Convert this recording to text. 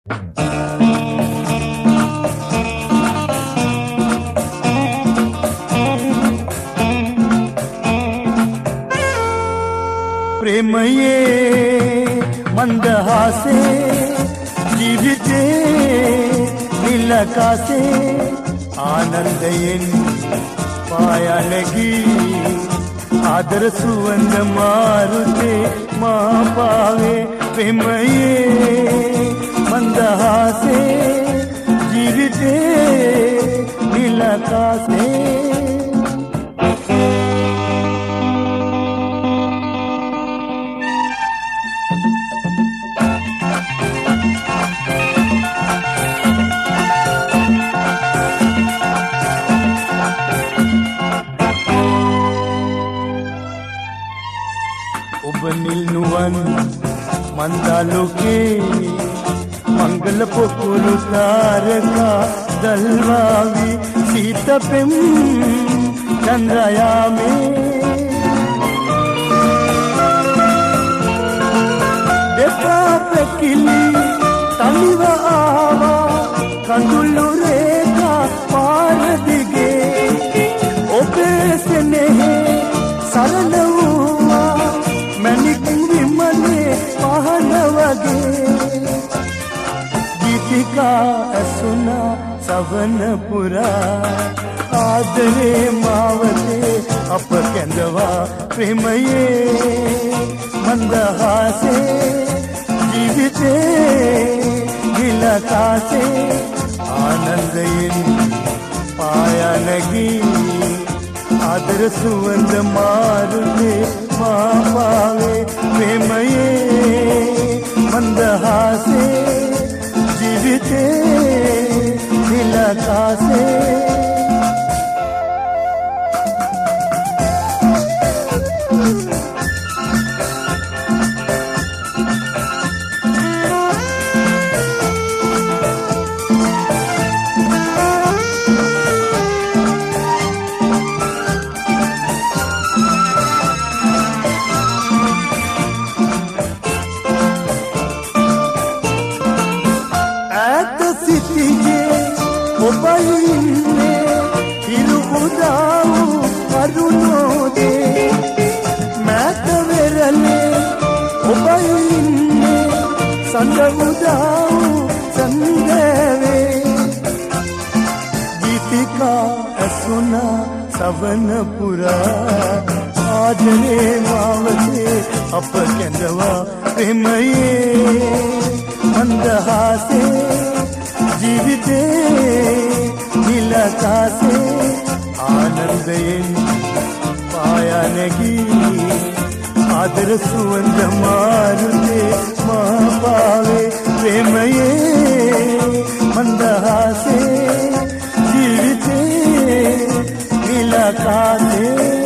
प्रेमये मंदहासे जीविते निलकासे आनंदයෙන් पायालगी आदर सुवंद मारुते मां पावे प्रेमये मंदहासे जीविते निलकासे නිල්නුවන් මන්දාලෝකේ මංගල පොකුරු තාරකා දල්වාවි සීතපෙම් චන්ද්‍රයාමේ දෙපා පැකිලි තනිව ආවා කඳුළු රේඛා පාර දිගේ ඔබේ සෙනෙහේ සරල මැණික් විමනේ පහන වගේ ගීතිකා ඇසුනා සවන පුරා ආදරේ මාවතේ අප කැඳවා ප්‍රේමයේ මන්දහාසේ ජීවිතේ දිලකාසේ ආනන්දයෙන් පායනගී आदर सुवंद मारुते मां पावे प्रेमये मंदहासे जीविते दिलकासे ඔබයින්නේ හිරු උදාව් කරුණෝදේ මෑත වෙරළේ ඔබයින්නේ සඳ උදාව් සන්දේවේ ගීතිකා ඇසුනා සවන පුරා ආදරේ මාවතේ අප කැඳවා ප්‍රේමයේ මන්දහාසේ जीविते निलकासे आनंदයෙන් पायानगी आदर सुवंद मारुते मां पावे प्रेमये मंदहासे जीविते निलकासे